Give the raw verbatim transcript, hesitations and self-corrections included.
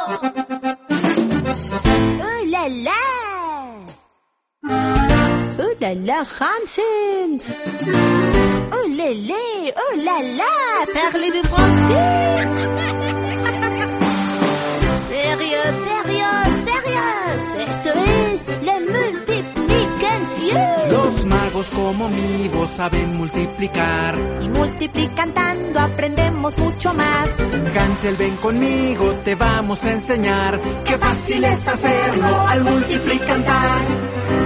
¡Oh, la, la! ¡Oh, la, la, Hansel! ¡Oh, la, la! ¡Oh, la, la! Parlez-vous français? ¡Sérieux, sérieux, sérieux! Esto es la multiplicación. Los magos como mi voz saben multiplicar. Y multiplicando aprendemos mucho más. Hansel, ven conmigo, te vamos a enseñar. Qué fácil es hacerlo al multiplicar.